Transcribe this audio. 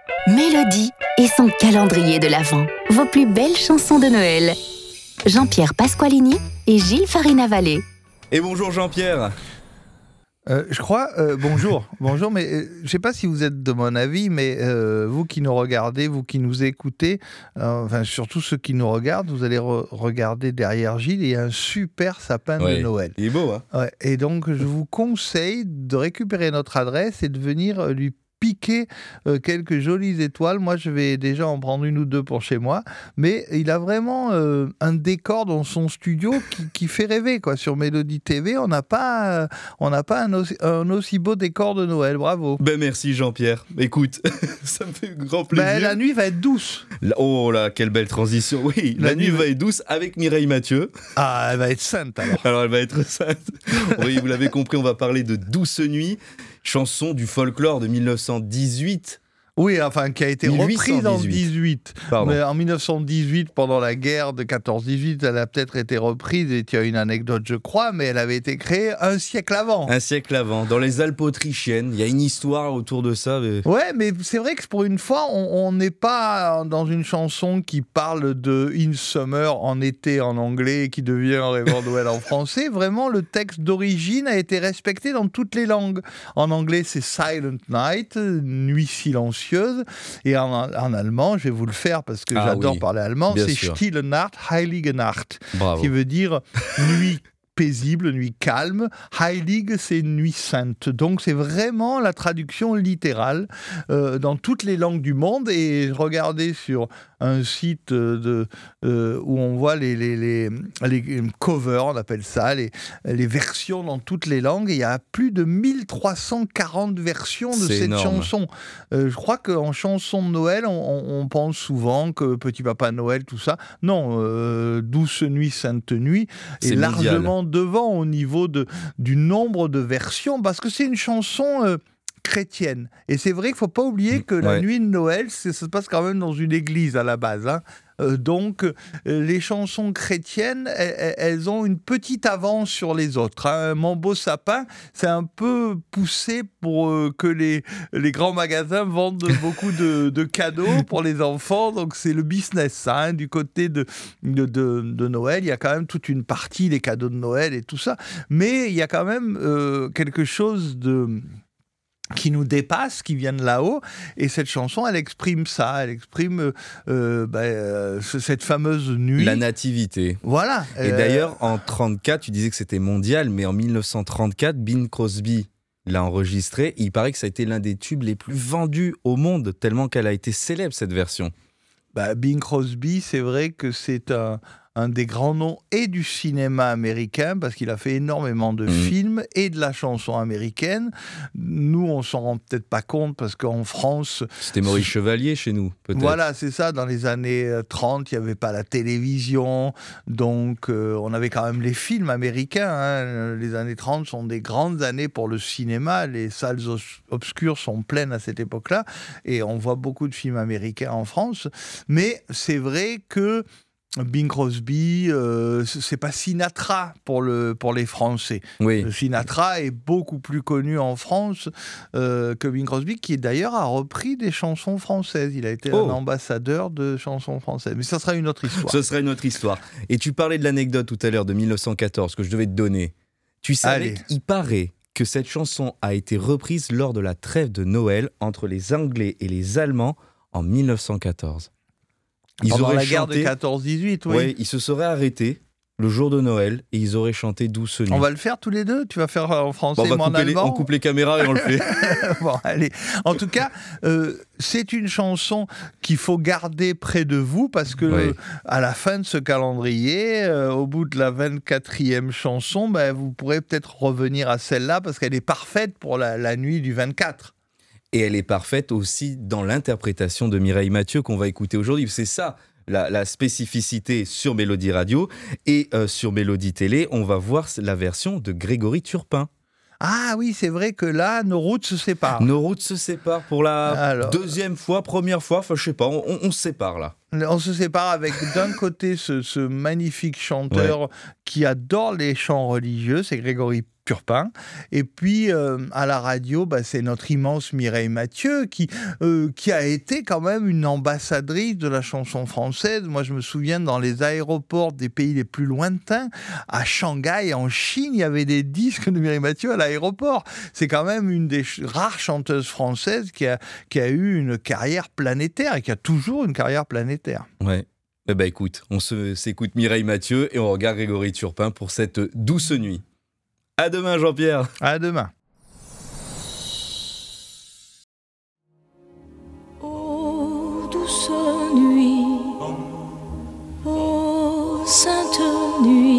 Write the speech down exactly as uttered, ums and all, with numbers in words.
Mélodie et son calendrier de l'Avent. Vos plus belles chansons de Noël. Jean-Pierre Pasqualini et Gilles Farina-Vallée. Et bonjour Jean-Pierre. Euh, je crois, euh, bonjour, bonjour, mais euh, je ne sais pas si vous êtes de mon avis, mais euh, vous qui nous regardez, vous qui nous écoutez, euh, enfin surtout ceux qui nous regardent, vous allez re- regarder derrière Gilles, il y a un super sapin Ouais, de Noël. Il est beau, hein. Ouais, et donc je vous conseille de récupérer notre adresse et de venir euh, lui piquer euh, quelques jolies étoiles. Moi, je vais déjà en prendre une ou deux pour chez moi, mais il a vraiment euh, un décor dans son studio qui, qui fait rêver, quoi. Sur Mélodie T V, on n'a pas, euh, on n'a pas un aussi, un aussi beau décor de Noël. Bravo. Ben merci Jean-Pierre. Écoute, ça me fait grand plaisir. Ben, la nuit va être douce. La- Oh là, quelle belle transition. Oui, la, La nuit nuit va être douce avec Mireille Mathieu. Ah, elle va être sainte alors. Alors elle va être sainte. Oui, vous l'avez compris, on va parler de Douce Nuit, chanson du folklore de mille neuf cent dix-huit. Oui, enfin, qui a été mille huit cent reprise en dix-huit. dix-huit. Pardon. Mais en mille neuf cent dix-huit, pendant la guerre de quatorze dix-huit, elle a peut-être été reprise, et il y a une anecdote, je crois, mais elle avait été créée un siècle avant. Un siècle avant, dans les Alpes autrichiennes, il y a une histoire autour de ça. Mais... Ouais, mais c'est vrai que pour une fois, on n'est pas dans une chanson qui parle de In Summer en été en anglais et qui devient Rêveur Noël en français. Vraiment, le texte d'origine a été respecté dans toutes les langues. En anglais, c'est Silent Night, nuit silencieuse. Et en, en allemand, je vais vous le faire parce que Ah j'adore oui, parler allemand, bien c'est sûr. Stille Nacht, Heilige Nacht, Bravo. qui veut dire nuit paisible, nuit calme. Heilig, c'est nuit sainte. Donc, c'est vraiment la traduction littérale euh, dans toutes les langues du monde. Et regardez sur un site euh, de, euh, où on voit les, les, les, les covers, on appelle ça, les, les versions dans toutes les langues. Et il y a plus de mille trois cent quarante versions de C'est cette énorme. chanson. Euh, je crois qu'en chanson de Noël, on, on- on pense souvent que Petit Papa Noël, tout ça. Non, euh, Douce Nuit, Sainte Nuit C'est est mondial. largement devant au niveau de, du nombre de versions, parce que c'est une chanson euh, chrétienne. Et c'est vrai qu'il ne faut pas oublier que la Ouais. nuit de Noël, c'est- ça se passe quand même dans une église à la base, hein. Euh, donc, euh, les chansons chrétiennes, elles, elles- elles ont une petite avance sur les autres, hein. Mon beau sapin, c'est un peu poussé pour euh, que les, les grands magasins vendent beaucoup de, de cadeaux pour les enfants. Donc, c'est le business, ça, hein. Du côté de, de, de, de Noël, il y a quand même toute une partie, les cadeaux de Noël et tout ça. Mais il y a quand même euh, quelque chose de... qui nous dépasse, qui vient de là-haut, et cette chanson, elle exprime ça, elle exprime euh, bah, euh, ce- cette fameuse nuit. La nativité. Voilà. Et Euh, d'ailleurs, en trente-quatre, tu disais que c'était mondial, mais en mille neuf cent trente-quatre, Bing Crosby l'a enregistré. Il paraît que ça a été l'un des tubes les plus vendus au monde, tellement qu'elle a été célèbre, cette version. bah, Bing Crosby, c'est vrai que c'est un, un des grands noms et du cinéma américain, parce qu'il a fait énormément de Mhm. films et de la chanson américaine. Nous, on s'en rend peut-être pas compte, parce qu'en France, C'était Maurice Chevalier chez nous, peut-être. voilà, c'est ça. Dans les années euh, trente, il n'y avait pas la télévision. Donc, euh, on avait quand même les films américains, hein. Les années trente sont des grandes années pour le cinéma. Les salles os- obscures sont pleines à cette époque-là. Et on voit beaucoup de films américains en France. Mais c'est vrai que Bing Crosby, euh, c- c'est pas Sinatra pour, le, pour les Français. Oui. Euh, Sinatra est beaucoup plus connu en France euh, que Bing Crosby, qui d'ailleurs a repris des chansons françaises. Il a été Oh. un ambassadeur de chansons françaises. Mais ça sera une autre histoire. Ce serait une autre histoire. Et tu parlais de l'anecdote tout à l'heure de mille neuf cent quatorze que je devais te donner. Tu savais Allez. qu'il paraît que cette chanson a été reprise lors de la trêve de Noël entre les Anglais et les Allemands en mille neuf cent quatorze. Ils Pendant auraient la guerre chanté- de quatorze dix-huit, oui. Ouais, ils se seraient arrêtés le jour de Noël et ils auraient chanté Douce Nuit. On va le faire tous les deux. Tu vas faire en français, Bon, on, va moi en couper les, allemand. on coupe les caméras et on le fait. Bon, allez. En tout cas, euh, c'est une chanson qu'il faut garder près de vous, parce que Oui. euh, à la fin de ce calendrier, euh, au bout de la vingt-quatrième chanson, ben, vous pourrez peut-être revenir à celle-là, parce qu'elle est parfaite pour la, la nuit du vingt-quatre. Et elle est parfaite aussi dans l'interprétation de Mireille Mathieu qu'on va écouter aujourd'hui. C'est ça la, la spécificité sur Mélodie Radio. Et euh, sur Mélodie Télé, on va voir la version de Grégory Turpin. Ah oui, c'est vrai que là, nos routes se séparent. Nos routes se séparent pour la Alors. deuxième fois, première fois, enfin je sais pas, on, on se sépare là. On se sépare avec d'un côté ce, ce magnifique chanteur ouais. qui adore les chants religieux, c'est Grégory Turpin. Et puis, euh, à la radio, bah, c'est notre immense Mireille Mathieu qui, euh, qui a été quand même une ambassadrice de la chanson française. Moi, je me souviens, dans les aéroports des pays les plus lointains, à Shanghai, en Chine, il y avait des disques de Mireille Mathieu à l'aéroport. C'est quand même une des ch- rares chanteuses françaises qui a, qui a eu une carrière planétaire et qui a toujours une carrière planétaire. Ouais. Eh ben, écoute, on se, s'écoute Mireille Mathieu et on regarde Grégory Turpin pour cette douce nuit. À demain, Jean-Pierre. À demain. Ô douce nuit, ô sainte nuit.